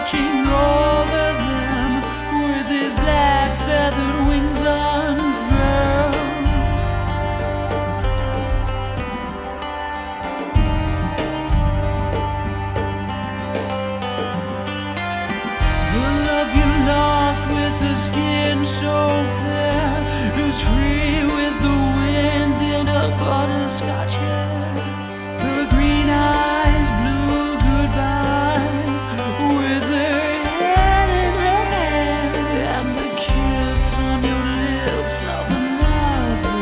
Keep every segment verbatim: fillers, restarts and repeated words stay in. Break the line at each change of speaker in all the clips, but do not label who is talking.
watching over them with his black feathered wings unfurled. The love you lost with the skin so fair is free with the wind in a butterscotch hair. Her green eyes, blue goodbyes, with her head in her hand, and the kiss on your lips of another.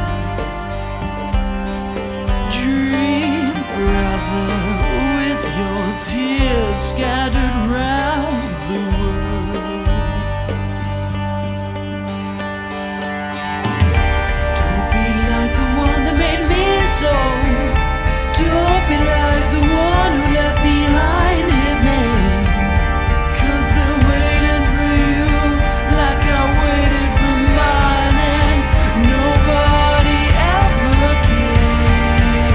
Dream, brother, with your tears scattered round the world. Don't be like the one that made me so. Don't be like the one who left behind his name. 'Cause they're waiting for you like I waited for mine, and nobody ever came.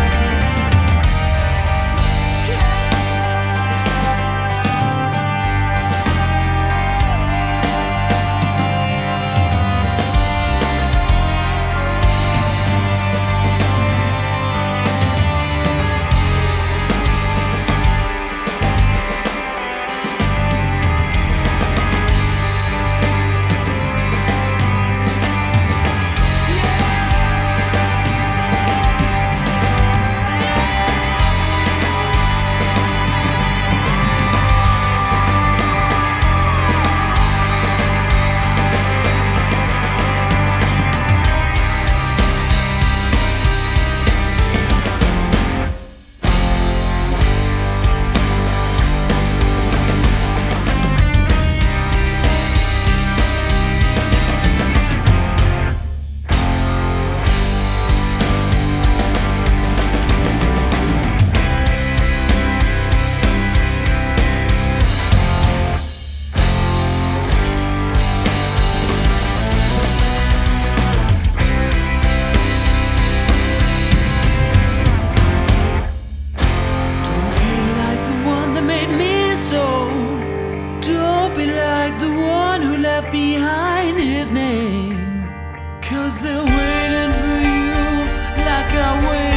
Made me so. Don't be like the one who left behind his name. 'Cause they're waiting for you like I waited.